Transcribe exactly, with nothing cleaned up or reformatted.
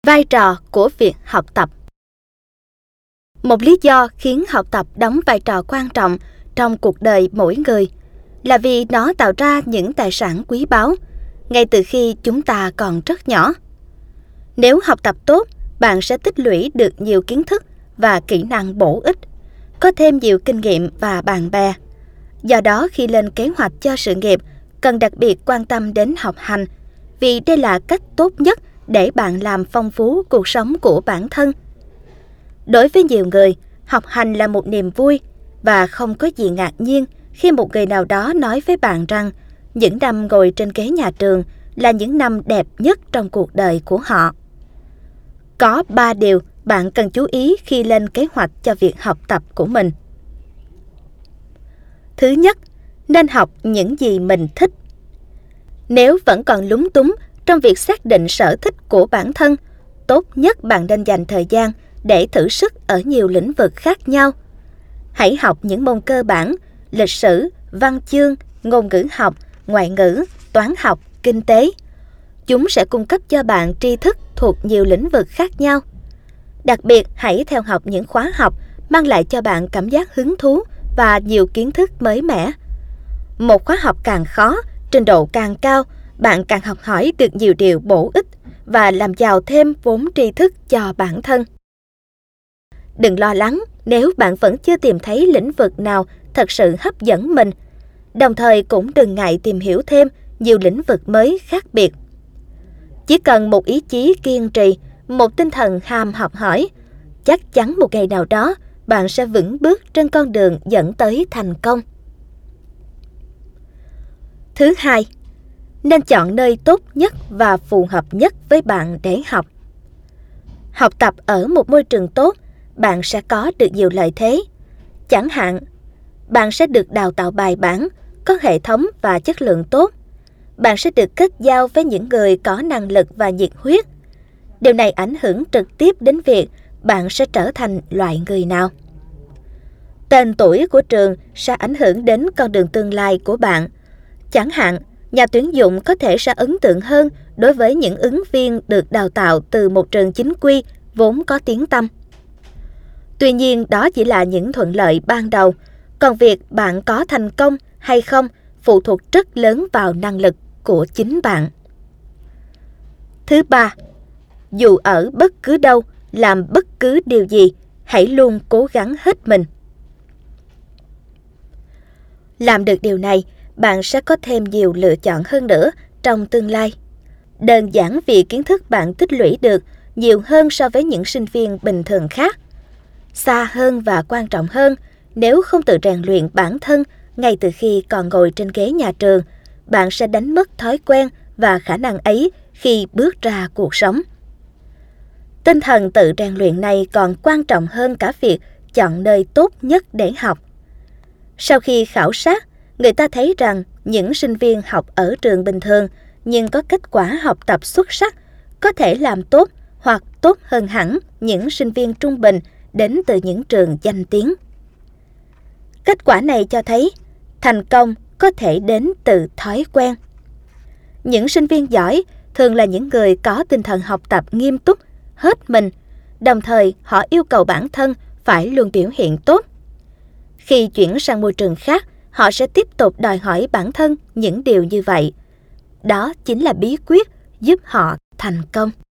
Vai trò của việc học tập. Một lý do khiến học tập đóng vai trò quan trọng trong cuộc đời mỗi người là vì nó tạo ra những tài sản quý báu ngay từ khi chúng ta còn rất nhỏ. Nếu học tập tốt, bạn sẽ tích lũy được nhiều kiến thức và kỹ năng bổ ích, có thêm nhiều kinh nghiệm và bạn bè. Do đó, khi lên kế hoạch cho sự nghiệp, cần đặc biệt quan tâm đến học hành, vì đây là cách tốt nhất để bạn làm phong phú cuộc sống của bản thân. Đối với nhiều người, học hành là một niềm vui và không có gì ngạc nhiên khi một người nào đó nói với bạn rằng những năm ngồi trên ghế nhà trường là những năm đẹp nhất trong cuộc đời của họ. Có ba điều bạn cần chú ý khi lên kế hoạch cho việc học tập của mình. Thứ nhất, nên học những gì mình thích. Nếu vẫn còn lúng túng trong việc xác định sở thích của bản thân, tốt nhất bạn nên dành thời gian để thử sức ở nhiều lĩnh vực khác nhau. Hãy học những môn cơ bản, lịch sử, văn chương, ngôn ngữ học, ngoại ngữ, toán học, kinh tế. Chúng sẽ cung cấp cho bạn tri thức thuộc nhiều lĩnh vực khác nhau. Đặc biệt, hãy theo học những khóa học mang lại cho bạn cảm giác hứng thú và nhiều kiến thức mới mẻ. Một khóa học càng khó, trình độ càng cao, bạn càng học hỏi được nhiều điều bổ ích và làm giàu thêm vốn tri thức cho bản thân. Đừng lo lắng nếu bạn vẫn chưa tìm thấy lĩnh vực nào thật sự hấp dẫn mình, đồng thời cũng đừng ngại tìm hiểu thêm nhiều lĩnh vực mới khác biệt. Chỉ cần một ý chí kiên trì, một tinh thần ham học hỏi, chắc chắn một ngày nào đó bạn sẽ vững bước trên con đường dẫn tới thành công. Thứ hai, nên chọn nơi tốt nhất và phù hợp nhất với bạn để học. Học tập ở một môi trường tốt, bạn sẽ có được nhiều lợi thế. Chẳng hạn, bạn sẽ được đào tạo bài bản, có hệ thống và chất lượng tốt. Bạn sẽ được kết giao với những người có năng lực và nhiệt huyết. Điều này ảnh hưởng trực tiếp đến việc bạn sẽ trở thành loại người nào. Tên tuổi của trường sẽ ảnh hưởng đến con đường tương lai của bạn. Chẳng hạn, nhà tuyển dụng có thể sẽ ấn tượng hơn đối với những ứng viên được đào tạo từ một trường chính quy vốn có tiếng tăm. Tuy nhiên, đó chỉ là những thuận lợi ban đầu, còn việc bạn có thành công hay không phụ thuộc rất lớn vào năng lực của chính bạn. Thứ ba, dù ở bất cứ đâu, làm bất cứ điều gì, hãy luôn cố gắng hết mình. Làm được điều này, bạn sẽ có thêm nhiều lựa chọn hơn nữa trong tương lai. Đơn giản vì kiến thức bạn tích lũy được nhiều hơn so với những sinh viên bình thường khác. Xa hơn và quan trọng hơn, nếu không tự rèn luyện bản thân ngay từ khi còn ngồi trên ghế nhà trường, bạn sẽ đánh mất thói quen và khả năng ấy khi bước ra cuộc sống. Tinh thần tự rèn luyện này còn quan trọng hơn cả việc chọn nơi tốt nhất để học. Sau khi khảo sát, người ta thấy rằng những sinh viên học ở trường bình thường nhưng có kết quả học tập xuất sắc có thể làm tốt hoặc tốt hơn hẳn những sinh viên trung bình đến từ những trường danh tiếng. Kết quả này cho thấy thành công có thể đến từ thói quen. Những sinh viên giỏi thường là những người có tinh thần học tập nghiêm túc, hết mình, đồng thời họ yêu cầu bản thân phải luôn biểu hiện tốt. Khi chuyển sang môi trường khác, họ sẽ tiếp tục đòi hỏi bản thân những điều như vậy. Đó chính là bí quyết giúp họ thành công.